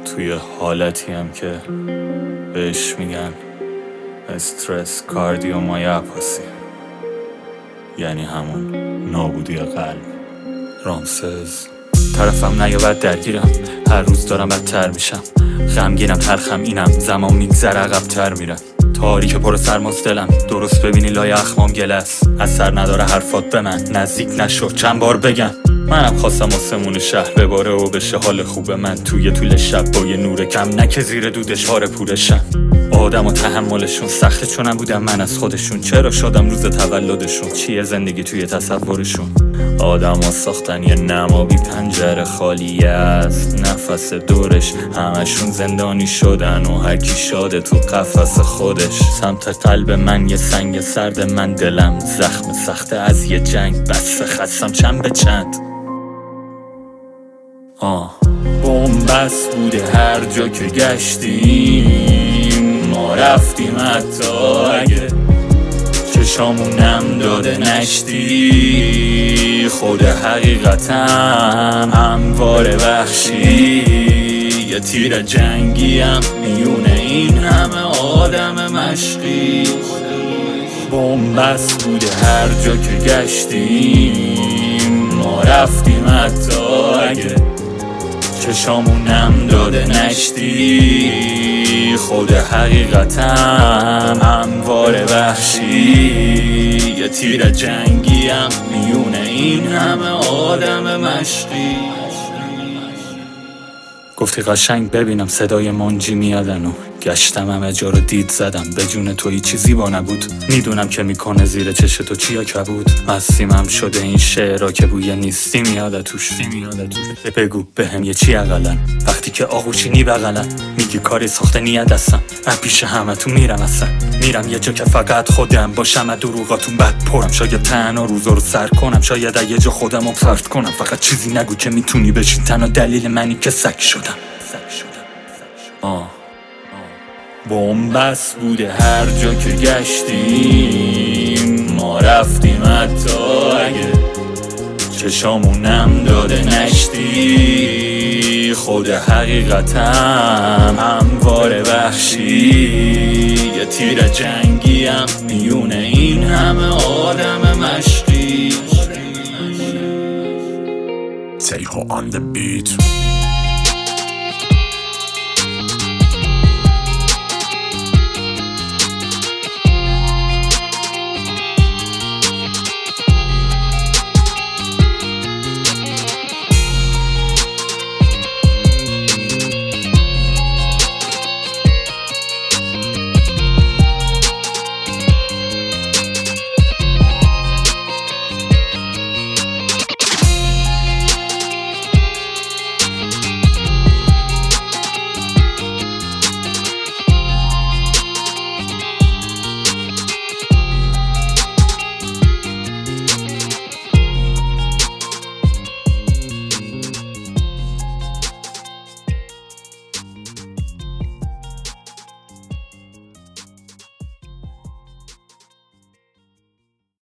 توی حالتی هم که بهش میگن استرس کاردیومایوپاسی، یعنی همون نابودی قلب. رامسز طرفم نیابد درگیرم، هر روز دارم بدتر میشم، غمگینم تلخم اینم، زمان میگذره عقب‌تر میرم، تاریک پر سرماست دلم، درست ببینی لای اخمام گلس، اثر نداره حرفات به من، نزدیک نشو چند بار بگم. منم خواستم آسمون شهر بباره و بشه حال خوب من، توی طول شب با یه نور کم، نه که زیر دودش هاره پورشم. آدم و تحملشون سخته چونم بودم من از خودشون، چرا شدم روز تولدشون، چیه زندگی توی تصورشون. آدم ها ساختن یه نمابی پنجره خالی است، نفس دورش همشون زندانی شدن و هر کی شاده تو قفس خودش. سمت قلب من یه سنگ سرد، من دلم زخم سخته از یه جنگ، بس خستم چند به چند. بومبست بوده هر جا که گشتیم، ما رفتیم حتی اگه چشامونم داده نشتی، خود حقیقتم هموار وحشی، یه تیر جنگیم میونه این همه آدم مشقی. بومبست بوده هر جا که گشتیم، ما رفتیم حتی اگه چشامونم داده نشتی، خود حقیقتم هموار وحشی، یه تیر جنگیم میونه این همه آدم مشقی. گفتی قشنگ ببینم صدای منجی میادن و گشتم همه جا رو دید زدم، به جون توی چیزی با نبود، میدونم که میکنه زیر چش تو چیا کبود، مستیم شده این شعرها که بوی نیستی میاده توش. بگو بهم یه چی اقلن وقتی که آغوشینی بغلن، میگی کاری ساخته نیت دستم، من پیش همه تو میرم اصلا، میرم یه جا که فقط خودم باشم، از دروغاتون بد پرم، شاید تنها روزا رو سر کنم، شاید یه جا خودم رو فرد کنم، فقط چیزی نگو که میتونی بشین تنها دلیل منی که سگ شدم. بومبست بوده هر جا که گشتیم، ما رفتیم حتی اگه چشامونم داده نشتی، خود حقیقتم هموار وحشی، یه تیر جنگیم میونه این همه آدم مشقی. Sejo on the beat.